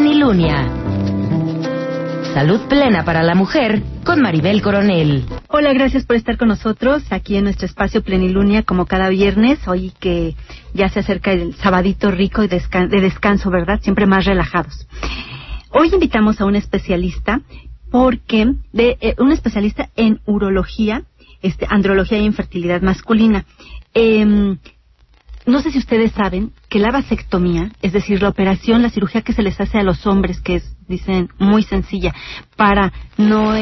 Plenilunia. Salud plena para la mujer con Maribel Coronel. Hola, gracias por estar con nosotros aquí en nuestro espacio Plenilunia como cada viernes. Hoy que ya se acerca el sabadito rico y de descanso, ¿verdad? Siempre más relajados. Hoy invitamos a un especialista un especialista en urología, andrología y infertilidad masculina. No sé si ustedes saben que la vasectomía, es decir, la cirugía que se les hace a los hombres, que es, dicen, muy sencilla, para no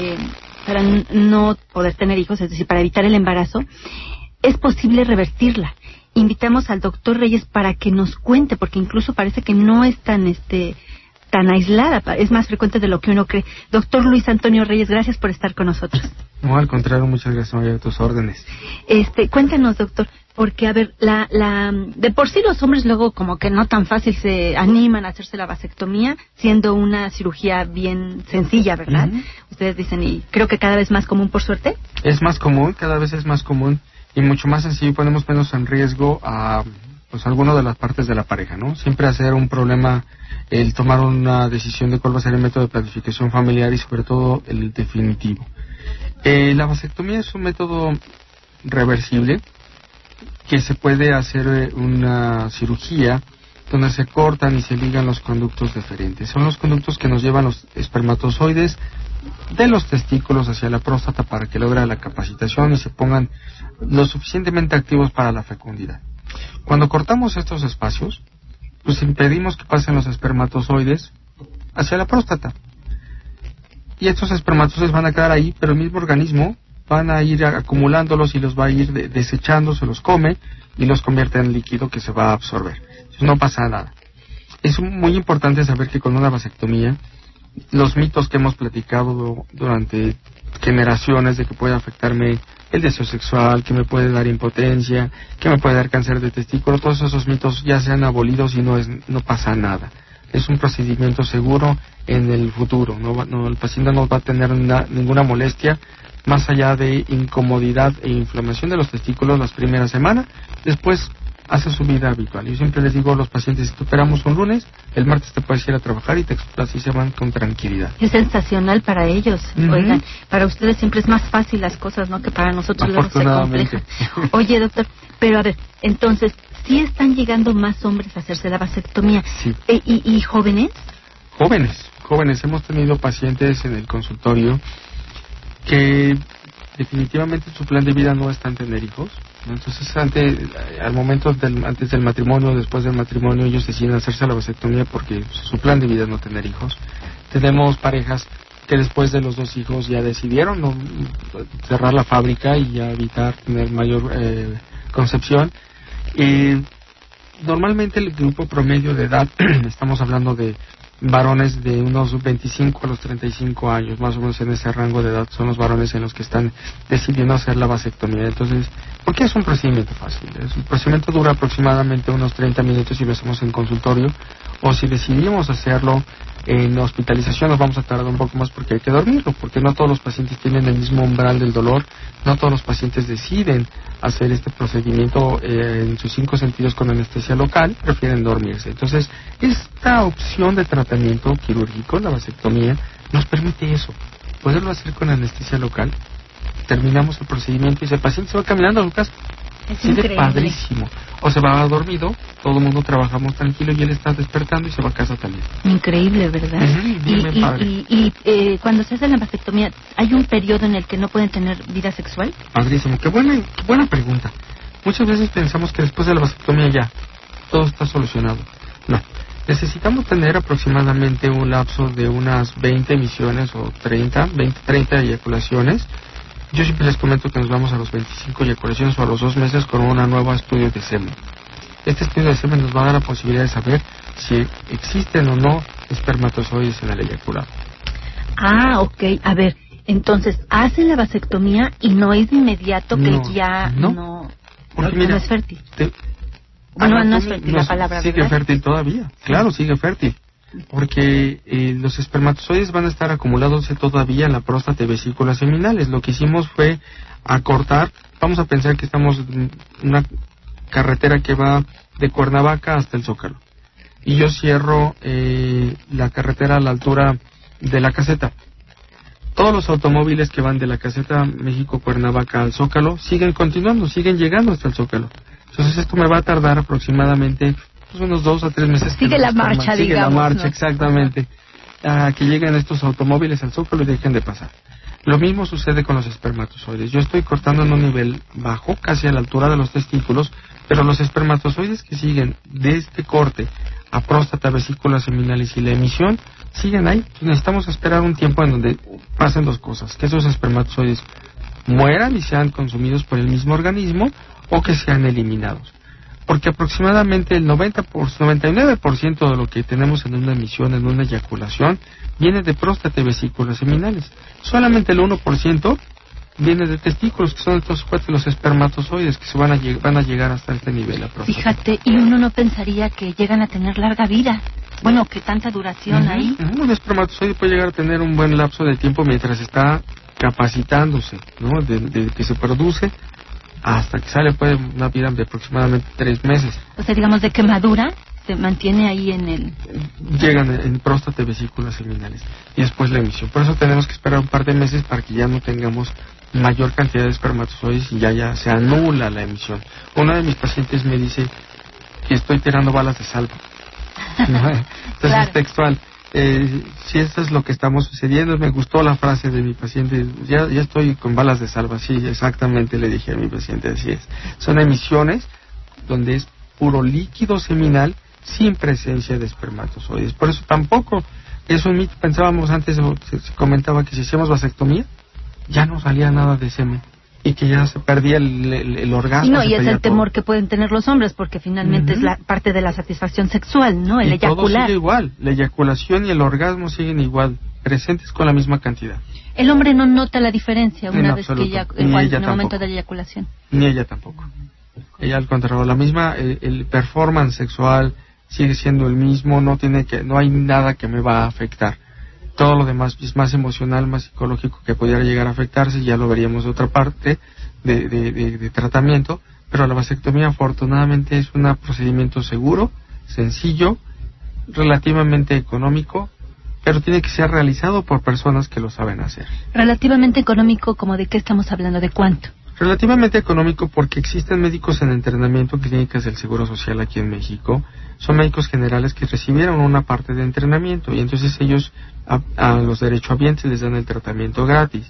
poder tener hijos, es decir, para evitar el embarazo, es posible revertirla. Invitamos al doctor Reyes para que nos cuente, porque incluso parece que no es tan aislada, es más frecuente de lo que uno cree. Doctor Luis Antonio Reyes, gracias por estar con nosotros. No, al contrario, muchas gracias, María, a tus órdenes. Cuéntanos, doctor, porque, a ver, de por sí los hombres luego como que no tan fácil se animan a hacerse la vasectomía, siendo una cirugía bien sencilla, ¿verdad? Uh-huh. Ustedes dicen, y creo que cada vez más común, por suerte. Es más común, cada vez es más común, y mucho más sencillo, ponemos menos en riesgo a alguna de las partes de la pareja, ¿no? Siempre hacer un problema el tomar una decisión de cuál va a ser el método de planificación familiar y sobre todo el definitivo. La vasectomía es un método reversible que se puede hacer una cirugía donde se cortan y se ligan los conductos deferentes. Son los conductos que nos llevan los espermatozoides de los testículos hacia la próstata para que logre la capacitación y se pongan lo suficientemente activos para la fecundidad. Cuando cortamos estos espacios, pues impedimos que pasen los espermatozoides hacia la próstata. Y estos espermatozoides van a quedar ahí, pero el mismo organismo van a ir acumulándolos y los va a ir desechando, se los come y los convierte en líquido que se va a absorber. Entonces no pasa nada. Es muy importante saber que con una vasectomía, los mitos que hemos platicado durante generaciones de que puede afectarme el deseo sexual, que me puede dar impotencia, que me puede dar cáncer de testículo, todos esos mitos ya se han abolido y no pasa nada. Es un procedimiento seguro en el futuro, el paciente no va a tener ninguna molestia más allá de incomodidad e inflamación de los testículos las primeras semanas. Después hace su vida habitual. Yo siempre les digo a los pacientes, si te operamos un lunes, el martes te puedes ir a trabajar y así se van con tranquilidad. Es sensacional para ellos. Uh-huh. Oigan, para ustedes siempre es más fácil las cosas, ¿no? Que para nosotros luego se complican. Oye, doctor, pero a ver, entonces, ¿sí están llegando más hombres a hacerse la vasectomía? Sí. ¿Y jóvenes? Jóvenes. Hemos tenido pacientes en el consultorio que definitivamente su plan de vida no es tener hijos. Entonces, antes del matrimonio, después del matrimonio, ellos deciden hacerse la vasectomía porque su plan de vida es no tener hijos. Tenemos parejas que después de los 2 hijos ya decidieron cerrar la fábrica y ya evitar tener mayor concepción. Normalmente el grupo promedio de edad, estamos hablando de varones de unos 25 a los 35 años, más o menos en ese rango de edad, son los varones en los que están decidiendo hacer la vasectomía. Entonces, ¿por qué es un procedimiento fácil? El procedimiento dura aproximadamente unos 30 minutos si lo hacemos en consultorio, o si decidimos hacerlo en hospitalización nos vamos a tardar un poco más porque hay que dormirlo, porque no todos los pacientes tienen el mismo umbral del dolor, no todos los pacientes deciden hacer este procedimiento en sus 5 sentidos con anestesia local, prefieren dormirse. Entonces, esta opción de tratamiento quirúrgico, la vasectomía, nos permite eso, poderlo hacer con anestesia local. Terminamos el procedimiento y el paciente se va caminando a su casa. Es increíble. Padrísimo. O se va dormido, todo el mundo trabajamos tranquilo y él está despertando y se va a casa también. Increíble, ¿verdad? Y cuando se hace la vasectomía, ¿hay un periodo en el que no pueden tener vida sexual? Padrísimo, qué buena pregunta. Muchas veces pensamos que después de la vasectomía ya todo está solucionado. No, necesitamos tener aproximadamente un lapso de unas 20 emisiones o 30 eyaculaciones. Yo siempre les comento que nos vamos a los 25 eyaculaciones o a los 2 meses con un nuevo estudio de semen. Este estudio de semen nos va a dar la posibilidad de saber si existen o no espermatozoides en el eyaculado. Ah, ok. A ver, entonces, hacen la vasectomía y no es de inmediato que no es fértil. No es fértil la palabra, sigue ¿verdad? Fértil todavía, claro, sigue fértil. Porque los espermatozoides van a estar acumulados todavía en la próstata y vesículas seminales. Lo que hicimos fue acortar, vamos a pensar que estamos en una carretera que va de Cuernavaca hasta el Zócalo. y yo cierro la carretera a la altura de la caseta. Todos los automóviles que van de la caseta México-Cuernavaca al Zócalo siguen continuando, siguen llegando hasta el Zócalo. Entonces esto me va a tardar aproximadamente unos 2 a 3 meses. Sigue la marcha, digamos. Sigue la marcha, ¿no? Exactamente. A que lleguen estos automóviles al Zócalo y dejen de pasar. Lo mismo sucede con los espermatozoides. Yo estoy cortando en un nivel bajo, casi a la altura de los testículos, pero los espermatozoides que siguen de este corte a próstata, vesículas seminales y la emisión, siguen ahí. Necesitamos esperar un tiempo en donde pasen dos cosas: que esos espermatozoides mueran y sean consumidos por el mismo organismo, o que sean eliminados. Porque aproximadamente el 99% de lo que tenemos en una emisión, en una eyaculación, viene de próstata y vesículas seminales. Solamente el 1% viene de testículos, que son estos los espermatozoides que van a llegar hasta este nivel a próstata. Fíjate, y uno no pensaría que llegan a tener larga vida. Bueno, que tanta duración ahí. Un espermatozoide puede llegar a tener un buen lapso de tiempo mientras está capacitándose, ¿no? De que se produce hasta que sale, puede una vida de aproximadamente 3 meses. O sea, digamos, de que madura, se mantiene ahí en el... Llegan en próstata y vesículas seminales. Y después la emisión. Por eso tenemos que esperar un par de meses para que ya no tengamos mayor cantidad de espermatozoides y ya se anula la emisión. Una de mis pacientes me dice que estoy tirando balas de salva. Entonces, claro. Es textual. Si eso es lo que estamos sucediendo, me gustó la frase de mi paciente, ya estoy con balas de salva. Sí, exactamente, le dije a mi paciente, así es. Son emisiones donde es puro líquido seminal sin presencia de espermatozoides. Por eso tampoco es un mito. Pensábamos antes, se comentaba que si hacíamos vasectomía, ya no salía nada de semen y que ya se perdía el orgasmo. No, y es el temor que pueden tener los hombres, porque finalmente es la parte de la satisfacción sexual, ¿no? El eyacular. Todo sigue igual, la eyaculación y el orgasmo siguen igual, presentes con la misma cantidad. El hombre no nota la diferencia una vez que en el momento de la eyaculación. Ni ella tampoco. Ella al contrario, la misma, el performance sexual sigue siendo el mismo, no hay nada que me va a afectar. Todo lo demás es más emocional, más psicológico, que pudiera llegar a afectarse, ya lo veríamos de otra parte de tratamiento, pero la vasectomía afortunadamente es un procedimiento seguro, sencillo, relativamente económico, pero tiene que ser realizado por personas que lo saben hacer. Relativamente económico, ¿como de qué estamos hablando? ¿De cuánto? Relativamente económico porque existen médicos en entrenamiento, clínicas del Seguro Social aquí en México. Son médicos generales que recibieron una parte de entrenamiento y entonces ellos a los derechohabientes les dan el tratamiento gratis.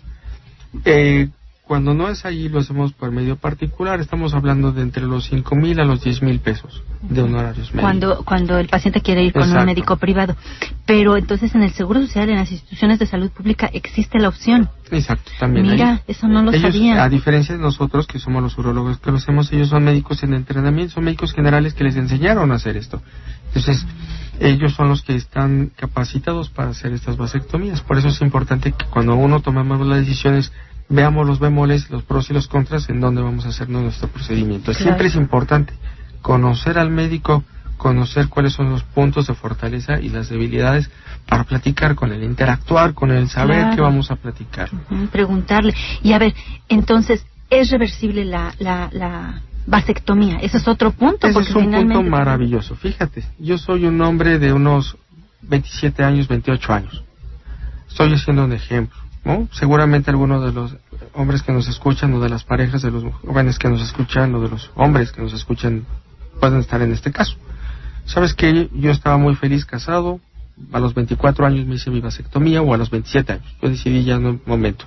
Cuando no es allí, lo hacemos por medio particular. Estamos hablando de entre los 5,000 a los 10,000 pesos de honorarios médicos. Cuando el paciente quiere ir con Exacto. un médico privado. Pero entonces en el Seguro Social, en las instituciones de salud pública, existe la opción. Exacto, también. Mira, eso no lo sabía. A diferencia de nosotros, que somos los urólogos que lo hacemos, ellos son médicos en entrenamiento, son médicos generales que les enseñaron a hacer esto. Entonces, ellos son los que están capacitados para hacer estas vasectomías. Por eso es importante que cuando uno tomemos las decisiones, veamos los bemoles, los pros y los contras en dónde vamos a hacer nuestro procedimiento. Claro. Siempre es importante conocer al médico, conocer cuáles son los puntos de fortaleza y las debilidades para platicar con él, interactuar con él, saber claro. qué vamos a platicar. Preguntarle. Y a ver, entonces, ¿es reversible la vasectomía? Ese es otro punto. Ese es un punto maravilloso. Fíjate, yo soy un hombre de unos 27 años, 28 años. Estoy haciendo un ejemplo, ¿no? Seguramente algunos de los hombres que nos escuchan, o de las parejas de los jóvenes que nos escuchan, o de los hombres que nos escuchan, pueden estar en este caso. ¿Sabes qué? Yo estaba muy feliz casado, a los 24 años me hice mi vasectomía, o a los 27 años. Yo decidí ya en un momento.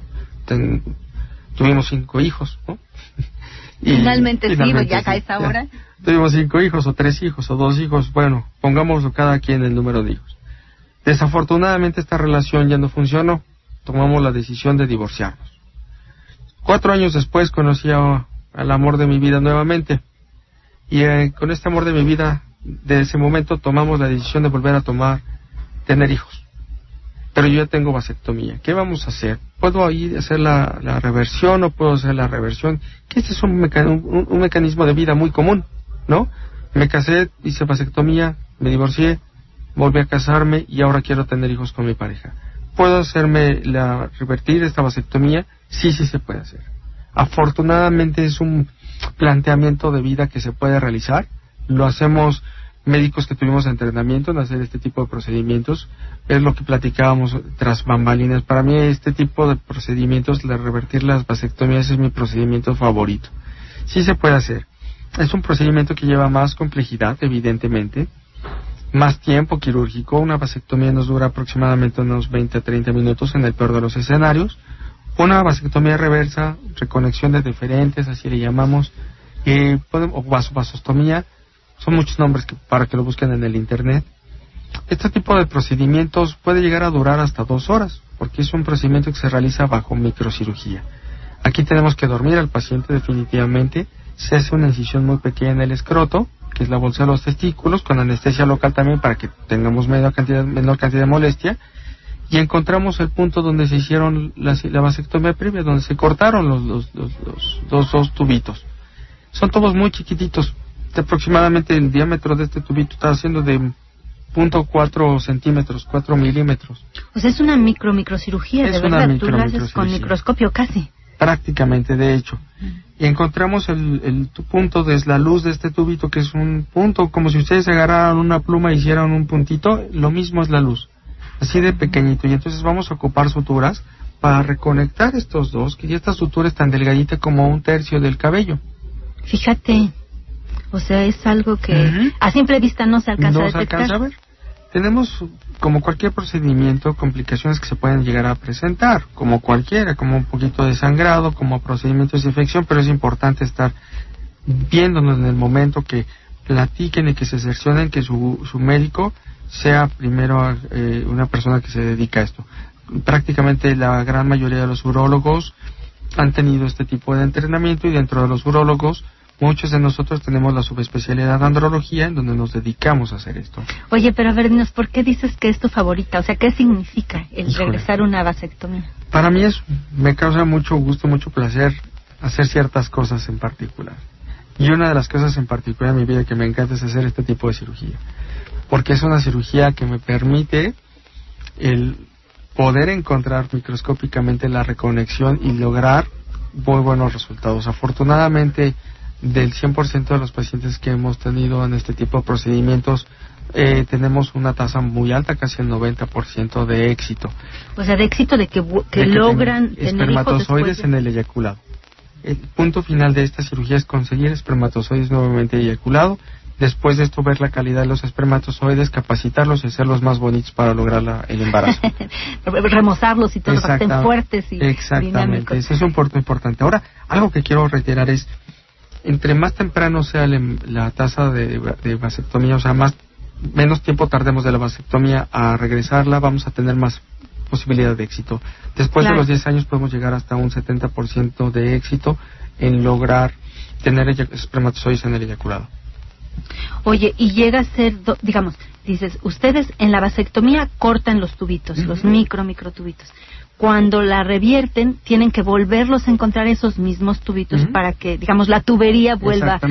Tuvimos 5 hijos, ¿no? Finalmente sí, ya a esa hora. Tuvimos 5 hijos, o 3 hijos, o 2 hijos, bueno, pongámoslo cada quien el número de hijos. Desafortunadamente esta relación ya no funcionó. Tomamos la decisión de divorciarnos. 4 años después conocí al amor de mi vida nuevamente. Y con este amor de mi vida, de ese momento tomamos la decisión de volver a tener hijos. Pero yo ya tengo vasectomía. ¿Qué vamos a hacer? ¿Puedo ir a hacer la reversión o puedo hacer la reversión? Que este es un mecanismo de vida muy común, ¿no? Me casé, hice vasectomía, me divorcié, volví a casarme y ahora quiero tener hijos con mi pareja. ¿Puedo revertir esta vasectomía? Sí se puede hacer. Afortunadamente es un planteamiento de vida que se puede realizar. Lo hacemos médicos que tuvimos entrenamiento en hacer este tipo de procedimientos. Es lo que platicábamos tras bambalinas. Para mí este tipo de procedimientos, de revertir las vasectomías, es mi procedimiento favorito. Sí se puede hacer. Es un procedimiento que lleva más complejidad, evidentemente, más tiempo quirúrgico. Una vasectomía nos dura aproximadamente unos 20 a 30 minutos en el peor de los escenarios. Una vasectomía reversa, reconexión de deferentes, así le llamamos, o vasostomía, son muchos nombres para que lo busquen en el internet. Este tipo de procedimientos puede llegar a durar hasta 2 horas, porque es un procedimiento que se realiza bajo microcirugía. Aquí tenemos que dormir al paciente definitivamente, se hace una incisión muy pequeña en el escroto, que es la bolsa de los testículos, con anestesia local también para que tengamos menor cantidad de molestia, y encontramos el punto donde se hicieron la vasectomía previa, donde se cortaron los dos tubitos. Son tubos muy chiquititos, aproximadamente el diámetro de este tubito está haciendo de 0.4 centímetros, 4 milímetros. O sea, es una microcirugía, de verdad, tú lo haces con microscopio casi. Prácticamente, de hecho. Y encontramos el punto de la luz de este tubito, que es un punto, como si ustedes agarraran una pluma y hicieran un puntito, lo mismo es la luz, así de pequeñito. Y entonces vamos a ocupar suturas para reconectar estos dos, que ya esta sutura es tan delgadita como 1/3 del cabello. Fíjate, o sea, es algo que a simple vista no se alcanza a detectar. No se alcanza a ver. Tenemos, como cualquier procedimiento, complicaciones que se pueden llegar a presentar, como cualquiera, como un poquito de sangrado, como procedimientos de infección, pero es importante estar viéndonos en el momento, que platiquen y que se cercioren que su médico sea primero una persona que se dedica a esto. Prácticamente la gran mayoría de los urólogos han tenido este tipo de entrenamiento, y dentro de los urólogos muchos de nosotros tenemos la subespecialidad de andrología, en donde nos dedicamos a hacer esto. Oye, pero a ver, dinos, ¿por qué dices que es tu favorita? O sea, ¿qué significa el regresar una vasectomía? Para mí me causa mucho gusto, mucho placer hacer ciertas cosas en particular. Y una de las cosas en particular en mi vida que me encanta es hacer este tipo de cirugía. Porque es una cirugía que me permite el poder encontrar microscópicamente la reconexión y lograr muy buenos resultados. Afortunadamente, del 100% de los pacientes que hemos tenido en este tipo de procedimientos, tenemos una tasa muy alta, casi el 90% de éxito. O sea, de éxito de que logran tener espermatozoides en el eyaculado. El punto final de esta cirugía es conseguir espermatozoides nuevamente eyaculados. Después de esto, ver la calidad de los espermatozoides, capacitarlos y hacerlos más bonitos para lograr el embarazo. Remozarlos y todo, para que estén fuertes y exactamente, eso es un punto importante. Ahora, algo que quiero reiterar es, entre más temprano sea la tasa de vasectomía, o sea, menos tiempo tardemos de la vasectomía a regresarla, vamos a tener más posibilidad de éxito. Después de los 10 años podemos llegar hasta un 70% de éxito en lograr tener espermatozoides en el eyaculado. Oye, y llega a ser, digamos, dices, ustedes en la vasectomía cortan los tubitos, los microtubitos. Cuando la revierten, tienen que volverlos a encontrar, esos mismos tubitos, para que, digamos, la tubería vuelva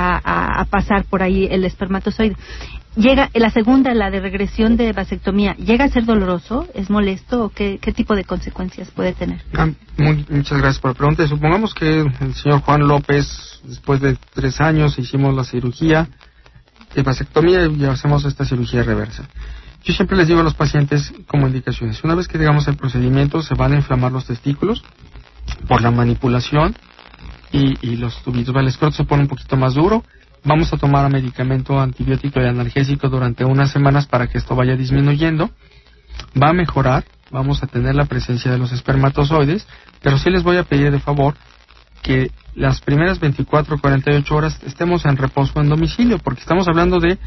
a pasar por ahí el espermatozoide. Llega la segunda, la de regresión de vasectomía, ¿llega a ser doloroso? ¿Es molesto? ¿O qué tipo de consecuencias puede tener? Muchas gracias por la pregunta. Supongamos que el señor Juan López, después de 3 años, hicimos la cirugía de vasectomía y hacemos esta cirugía reversa. Yo siempre les digo a los pacientes como indicaciones: una vez que digamos el procedimiento, se van a inflamar los testículos por la manipulación y los tubitos, el escroto se pone un poquito más duro. Vamos a tomar medicamento antibiótico y analgésico durante unas semanas para que esto vaya disminuyendo. Va a mejorar, vamos a tener la presencia de los espermatozoides, pero sí les voy a pedir de favor que las primeras 24 o 48 horas estemos en reposo en domicilio, porque estamos hablando de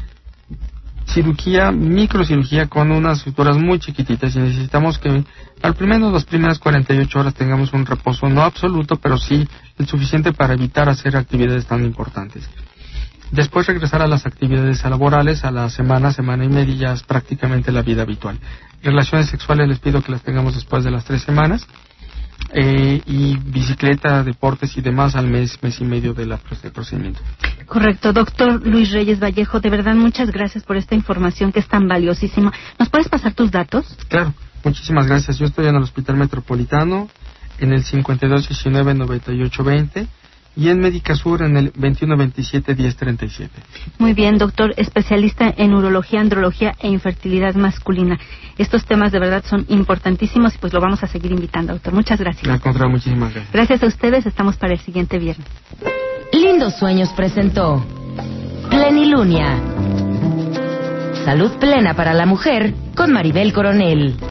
cirugía, microcirugía con unas suturas muy chiquititas, y necesitamos que al menos las primeras 48 horas tengamos un reposo, no absoluto, pero sí el suficiente para evitar hacer actividades tan importantes. Después regresar a las actividades laborales, a la semana y media, ya es prácticamente la vida habitual. Relaciones sexuales les pido que las tengamos después de las 3 semanas, y bicicleta, deportes y demás al mes y medio del procedimiento. Correcto. Doctor Luis Reyes Vallejo, de verdad muchas gracias por esta información que es tan valiosísima. ¿Nos puedes pasar tus datos? Claro, muchísimas gracias. Yo estoy en el Hospital Metropolitano, en el 5219-9820, y en Médica Sur en el 2127-1037. Muy bien, doctor, especialista en urología, andrología e infertilidad masculina. Estos temas de verdad son importantísimos y pues lo vamos a seguir invitando, doctor. Muchas gracias. Al contrario, muchísimas gracias. Gracias a ustedes, estamos para el siguiente viernes. Lindos Sueños presentó Plenilunia. Salud plena para la mujer con Maribel Coronel.